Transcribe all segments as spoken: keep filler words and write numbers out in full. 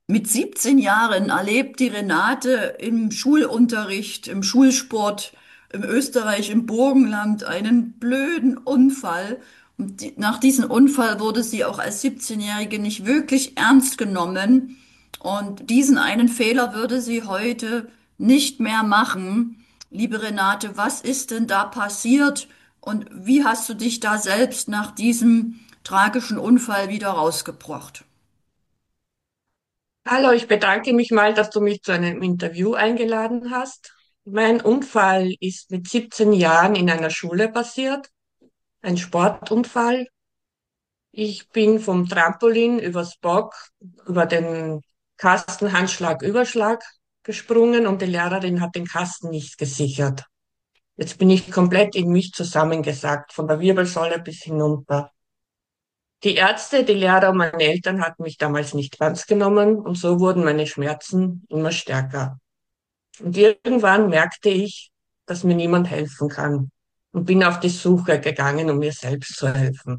Mit siebzehn Jahren erlebt die Renate im Schulunterricht, im Schulsport, im Österreich, im Burgenland einen blöden Unfall. Und die, nach diesem Unfall wurde sie auch als siebzehn-Jährige nicht wirklich ernst genommen. Und diesen einen Fehler würde sie heute nicht mehr machen. Liebe Renate, was ist denn da passiert und wie hast du dich da selbst nach diesem tragischen Unfall wieder rausgebracht? Hallo, ich bedanke mich mal, dass du mich zu einem Interview eingeladen hast. Mein Unfall ist mit siebzehn Jahren in einer Schule passiert, ein Sportunfall. Ich bin vom Trampolin übers Bock, über den Kasten Handschlag-Überschlag gesprungen und die Lehrerin hat den Kasten nicht gesichert. Jetzt bin ich komplett in mich zusammengesackt, von der Wirbelsäule bis hinunter. Die Ärzte, die Lehrer und meine Eltern hatten mich damals nicht ernst genommen und so wurden meine Schmerzen immer stärker. Und irgendwann merkte ich, dass mir niemand helfen kann und bin auf die Suche gegangen, um mir selbst zu helfen.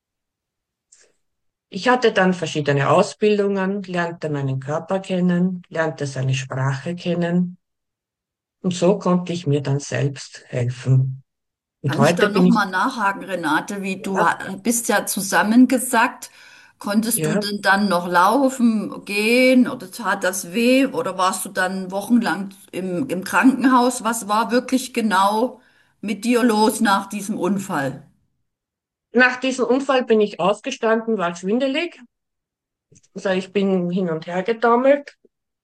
Ich hatte dann verschiedene Ausbildungen, lernte meinen Körper kennen, lernte seine Sprache kennen und so konnte ich mir dann selbst helfen. Und Kann ich heute da bin noch ich, mal nachhaken, Renate, wie du ja, ha- bist ja zusammengesackt. Konntest du ja, denn dann noch laufen, gehen oder tat das weh oder warst du dann wochenlang im, im Krankenhaus? Was war wirklich genau mit dir los nach diesem Unfall? nach diesem Unfall bin ich aufgestanden, war schwindelig. Also ich bin hin und her getaumelt.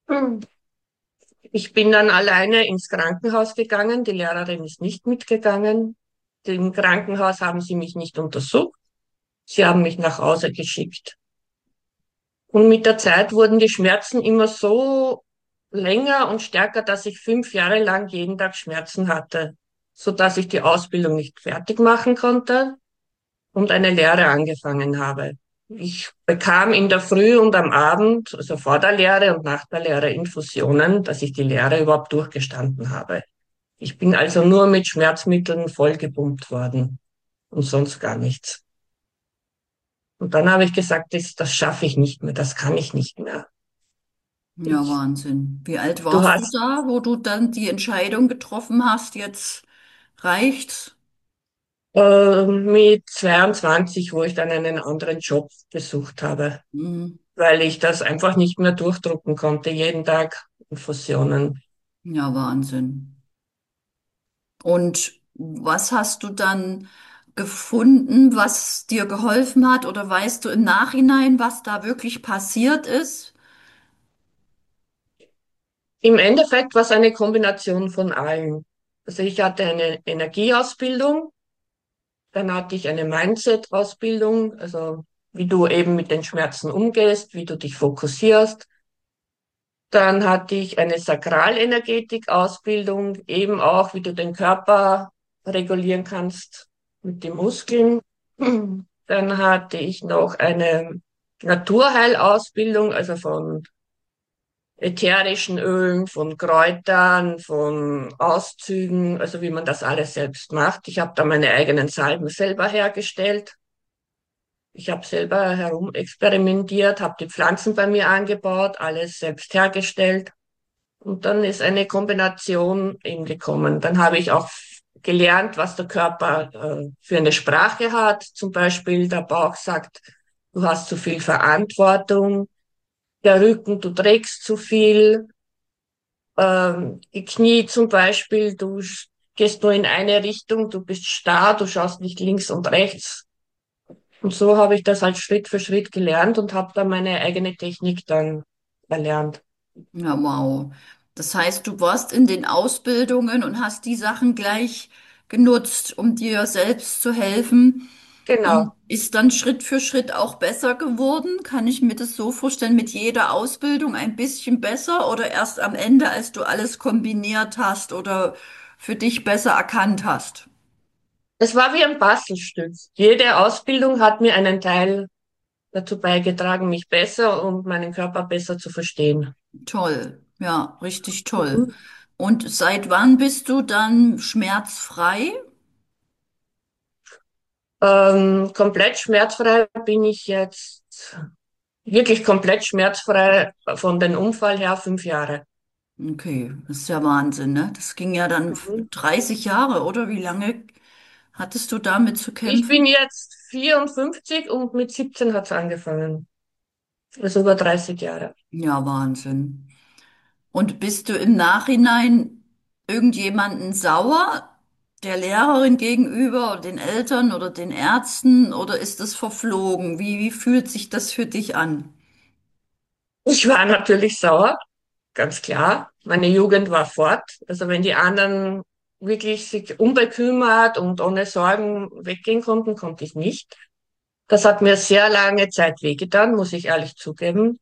Ich bin dann alleine ins Krankenhaus gegangen. Die Lehrerin ist nicht mitgegangen. Im Krankenhaus haben sie mich nicht untersucht. Sie haben mich nach Hause geschickt. Und mit der Zeit wurden die Schmerzen immer so länger und stärker, dass ich fünf Jahre lang jeden Tag Schmerzen hatte, so dass ich die Ausbildung nicht fertig machen konnte und eine Lehre angefangen habe. Ich bekam in der Früh und am Abend, also vor der Lehre und nach der Lehre, Infusionen, dass ich die Lehre überhaupt durchgestanden habe. Ich bin also nur mit Schmerzmitteln vollgepumpt worden und sonst gar nichts. Und dann habe ich gesagt, das, das schaffe ich nicht mehr, das kann ich nicht mehr. Ja, Ich, Wahnsinn. Wie alt du warst du hast da, wo du dann die Entscheidung getroffen hast, jetzt reicht's? äh, mit zweiundzwanzig, wo ich dann einen anderen Job gesucht habe, Hm. weil ich das einfach nicht mehr durchdrucken konnte, jeden Tag Infusionen. Ja, Wahnsinn. Und was hast du dann gefunden, was dir geholfen hat? Oder weißt du im Nachhinein, was da wirklich passiert ist? Im Endeffekt war es eine Kombination von allen. Also ich hatte eine Energieausbildung, dann hatte ich eine Mindset-Ausbildung, also wie du eben mit den Schmerzen umgehst, wie du dich fokussierst. Dann hatte ich eine Sakralenergetik-Ausbildung, eben auch, wie du den Körper regulieren kannst mit den Muskeln. Dann hatte ich noch eine Naturheilausbildung, also von ätherischen Ölen, von Kräutern, von Auszügen, also wie man das alles selbst macht. Ich habe da meine eigenen Salben selber hergestellt. Ich habe selber herumexperimentiert, habe die Pflanzen bei mir angebaut, alles selbst hergestellt. Und dann ist eine Kombination eben gekommen. Dann habe ich auch gelernt, was der Körper äh, für eine Sprache hat. Zum Beispiel der Bauch sagt, du hast zu viel Verantwortung. Der Rücken, du trägst zu viel. Ähm, die Knie zum Beispiel, du sch- gehst nur in eine Richtung, du bist starr, du schaust nicht links und rechts. Und so habe ich das halt Schritt für Schritt gelernt und habe dann meine eigene Technik dann erlernt. Ja, wow. Das heißt, du warst in den Ausbildungen und hast die Sachen gleich genutzt, um dir selbst zu helfen. Und Genau. ist dann Schritt für Schritt auch besser geworden? Kann ich mir das so vorstellen, mit jeder Ausbildung ein bisschen besser oder erst am Ende, als du alles kombiniert hast oder für dich besser erkannt hast? Es war wie ein Bastelstück. Jede Ausbildung hat mir einen Teil dazu beigetragen, mich besser und meinen Körper besser zu verstehen. Toll, ja, richtig toll. Mhm. Und seit wann bist du dann schmerzfrei? Ähm, komplett schmerzfrei bin ich jetzt wirklich komplett schmerzfrei von dem Unfall her fünf Jahre. Okay, das ist ja Wahnsinn, ne? Das ging ja dann Mhm. dreißig Jahre, oder? Wie lange hattest du damit zu Ich bin kämpfen? jetzt vierundfünfzig und mit siebzehn hat's angefangen. Also über dreißig Jahre. Ja, Wahnsinn. Und bist du im Nachhinein irgendjemanden sauer, der Lehrerin gegenüber oder den Eltern oder den Ärzten, oder ist das verflogen? Wie, wie fühlt sich das für dich an? Ich war natürlich sauer, ganz klar. Meine Jugend war fort. Also wenn die anderen wirklich sich unbekümmert und ohne Sorgen weggehen konnten, konnte ich nicht. Das hat mir sehr lange Zeit wehgetan, muss ich ehrlich zugeben.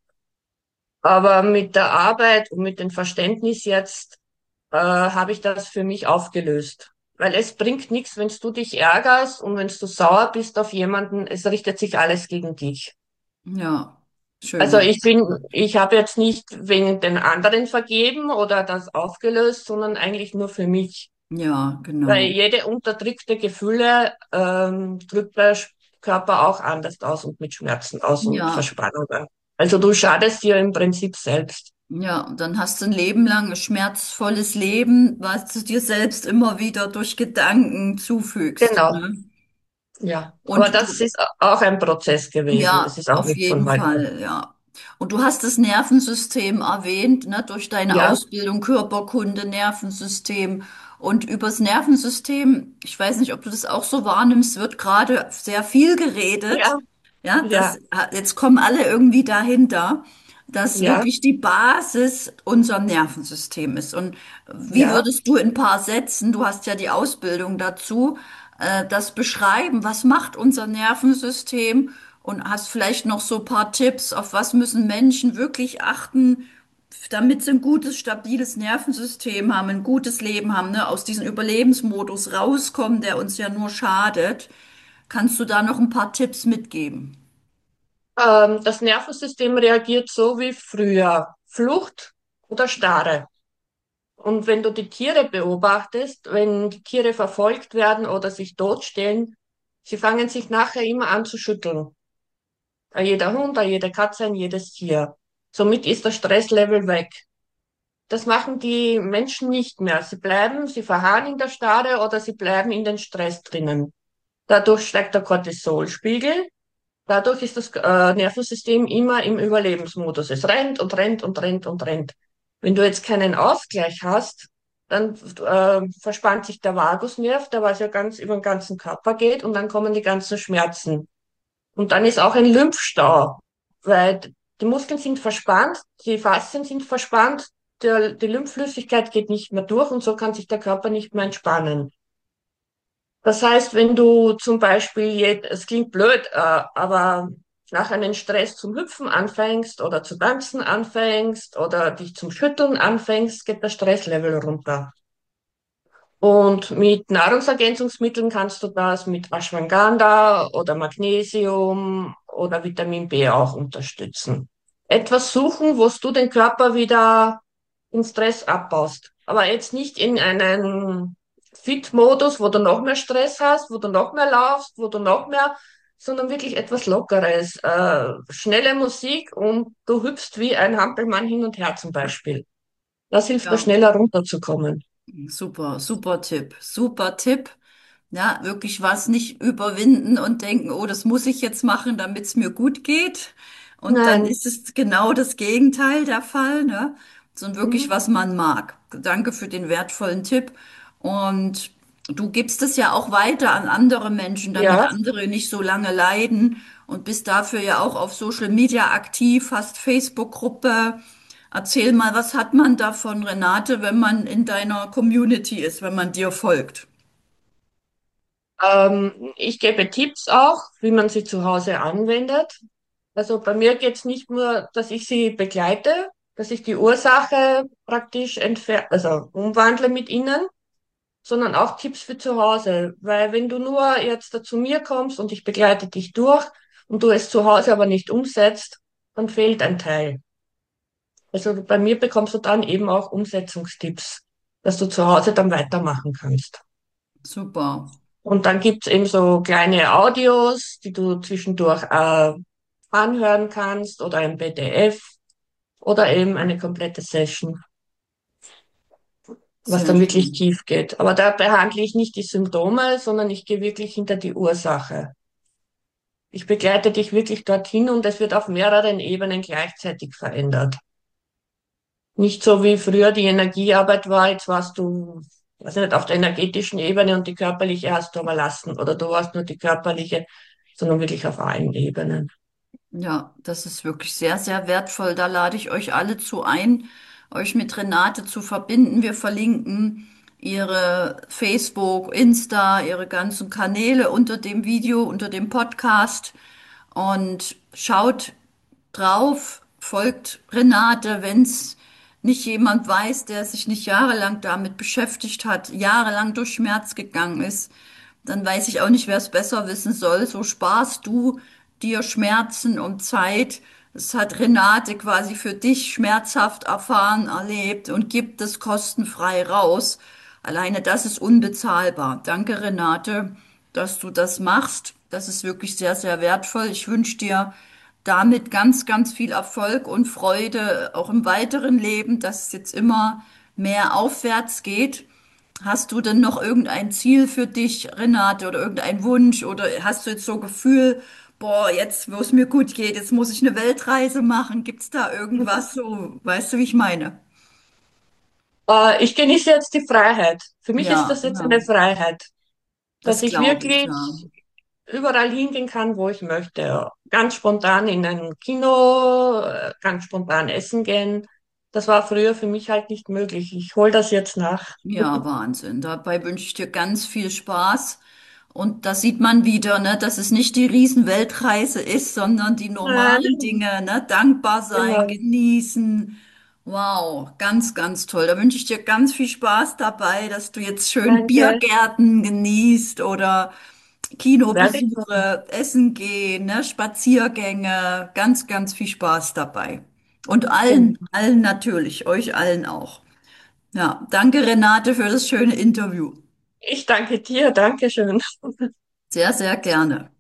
Aber mit der Arbeit und mit dem Verständnis jetzt äh, habe ich das für mich aufgelöst. Weil es bringt nichts, wenn du dich ärgerst und wenn du sauer bist auf jemanden, es richtet sich alles gegen dich. Ja, Also schön. ich bin, ich habe jetzt nicht wegen den anderen vergeben oder das aufgelöst, sondern eigentlich nur für mich. Ja, Weil genau. jede unterdrückte Gefühle ähm, drückt der Körper auch anders aus und mit Schmerzen aus und Ja, Verspannungen. Also du schadest dir im Prinzip selbst. ja, und dann hast du ein Leben lang ein schmerzvolles Leben, was du dir selbst immer wieder durch Gedanken zufügst, Genau, ne? ja. Aber Und das du, ist auch ein Prozess gewesen. Es ja, ist auch auf nicht von jeden heute. Fall, ja. Und du hast das Nervensystem erwähnt, ne, durch deine Ja, Ausbildung Körperkunde, Nervensystem. Und übers Nervensystem, ich weiß nicht, ob du das auch so wahrnimmst, wird gerade sehr viel geredet. ja, Ja, das, ja, jetzt kommen alle irgendwie dahinter, dass ja, wirklich die Basis unser Nervensystem ist. Und wie ja. würdest du in ein paar Sätzen, du hast ja die Ausbildung dazu, äh, das beschreiben? Was macht unser Nervensystem? Und hast vielleicht noch so ein paar Tipps, auf was müssen Menschen wirklich achten, damit sie ein gutes, stabiles Nervensystem haben, ein gutes Leben haben, ne? Aus diesem Überlebensmodus rauskommen, der uns ja nur schadet. Kannst du da noch ein paar Tipps mitgeben? Ähm, das Nervensystem reagiert so wie früher. Flucht oder Starre. Und wenn du die Tiere beobachtest, wenn die Tiere verfolgt werden oder sich totstellen, sie fangen sich nachher immer an zu schütteln. Äh, Jeder Hund, äh, jede Katze, ein jedes Tier. Somit ist das Stresslevel weg. Das machen die Menschen nicht mehr. Sie bleiben, sie verharren in der Starre oder sie bleiben in den Stress drinnen. Dadurch steigt der Cortisolspiegel. Dadurch ist das äh, Nervensystem immer im Überlebensmodus. Es rennt und rennt und rennt und rennt. Wenn du jetzt keinen Ausgleich hast, dann äh, verspannt sich der Vagusnerv, der was ja ganz über den ganzen Körper geht, und dann kommen die ganzen Schmerzen. Und dann ist auch ein Lymphstau, weil die Muskeln sind verspannt, die Faszien sind verspannt, der, die Lymphflüssigkeit geht nicht mehr durch und so kann sich der Körper nicht mehr entspannen. Das heißt, wenn du zum Beispiel, je- es klingt blöd, äh, aber nach einem Stress zum Hüpfen anfängst oder zu tanzen anfängst oder dich zum Schütteln anfängst, geht der Stresslevel runter. Und mit Nahrungsergänzungsmitteln kannst du das mit Ashwagandha oder Magnesium oder Vitamin B auch unterstützen. Etwas suchen, wo du den Körper wieder in Stress abbaust. Aber jetzt nicht in einen Fit-Modus, wo du noch mehr Stress hast, wo du noch mehr laufst, wo du noch mehr, sondern wirklich etwas Lockeres. Äh, schnelle Musik und du hüpfst wie ein Hampelmann hin und her zum Beispiel. Das hilft dir Ja. schneller runterzukommen. Super, super Tipp, super Tipp. Ja, wirklich was nicht überwinden und denken, oh, das muss ich jetzt machen, damit es mir gut geht. Und dann Nein. ist es genau das Gegenteil der Fall, ne? Sondern wirklich, Mhm. was man mag. Danke für den wertvollen Tipp. Und du gibst es ja auch weiter an andere Menschen, damit Ja, andere nicht so lange leiden und bist dafür ja auch auf Social Media aktiv, hast Facebook-Gruppe. Erzähl mal, was hat man davon, Renate, wenn man in deiner Community ist, wenn man dir folgt? ähm, ich gebe Tipps auch, wie man sie zu Hause anwendet. Also bei mir geht es nicht nur, dass ich sie begleite, dass ich die Ursache praktisch entfer also umwandle mit ihnen, sondern auch Tipps für zu Hause. Weil wenn du nur jetzt da zu mir kommst und ich begleite dich durch und du es zu Hause aber nicht umsetzt, dann fehlt ein Teil. Also bei mir bekommst du dann eben auch Umsetzungstipps, dass du zu Hause dann weitermachen kannst. Super. Und dann gibt's eben so kleine Audios, die du zwischendurch äh, anhören kannst oder ein P D F oder eben eine komplette Session, was Sehr dann wirklich schön. tief geht. Aber da behandle ich nicht die Symptome, sondern ich gehe wirklich hinter die Ursache. Ich begleite dich wirklich dorthin und es wird auf mehreren Ebenen gleichzeitig verändert. Nicht so wie früher die Energiearbeit war, jetzt warst du, weiß nicht, auf der energetischen Ebene und die körperliche hast du überlassen oder du warst nur die körperliche, sondern wirklich auf allen Ebenen. Ja, das ist wirklich sehr, sehr wertvoll. Da lade ich euch alle zu ein, euch mit Renate zu verbinden. Wir verlinken ihre Facebook, Insta, ihre ganzen Kanäle unter dem Video, unter dem Podcast. Und schaut drauf, folgt Renate, wenn's nicht jemand weiß, der sich nicht jahrelang damit beschäftigt hat, jahrelang durch Schmerz gegangen ist, dann weiß ich auch nicht, wer es besser wissen soll. So sparst du dir Schmerzen und Zeit. Das hat Renate quasi für dich schmerzhaft erfahren, erlebt und gibt es kostenfrei raus. Alleine das ist unbezahlbar. Danke, Renate, dass du das machst. Das ist wirklich sehr, sehr wertvoll. Ich wünsche dir damit ganz, ganz viel Erfolg und Freude auch im weiteren Leben, dass es jetzt immer mehr aufwärts geht. Hast du denn noch irgendein Ziel für dich, Renate, oder irgendein Wunsch? Oder hast du jetzt so Gefühl, boah, jetzt, wo es mir gut geht, jetzt muss ich eine Weltreise machen? Gibt's da irgendwas so? Weißt du, wie ich meine? Äh, ich genieße jetzt die Freiheit. Für mich ist Ja, das jetzt eine ja, Freiheit, dass das ich glaube ich, ja. wirklich überall hingehen kann, wo ich möchte. Ganz spontan in ein Kino, äh, ganz spontan essen gehen. Das war früher für mich halt nicht möglich. Ich hole das jetzt nach. Ja, Wahnsinn. Dabei wünsche ich dir ganz viel Spaß. Und da sieht man wieder, ne, dass es nicht die Riesenweltreise ist, sondern die normalen Nein, Dinge, ne, dankbar sein, genau. genießen. Wow, ganz, ganz toll. Da wünsche ich dir ganz viel Spaß dabei, dass du jetzt schön Danke. Biergärten genießt oder Werde ich machen. Kinobesuche, Essen gehen, ne, Spaziergänge. Ganz, ganz viel Spaß dabei. Und allen, Genau. allen natürlich, euch allen auch. Ja, danke Renate für das schöne Interview. Ich danke dir. Dankeschön. Sehr, sehr gerne.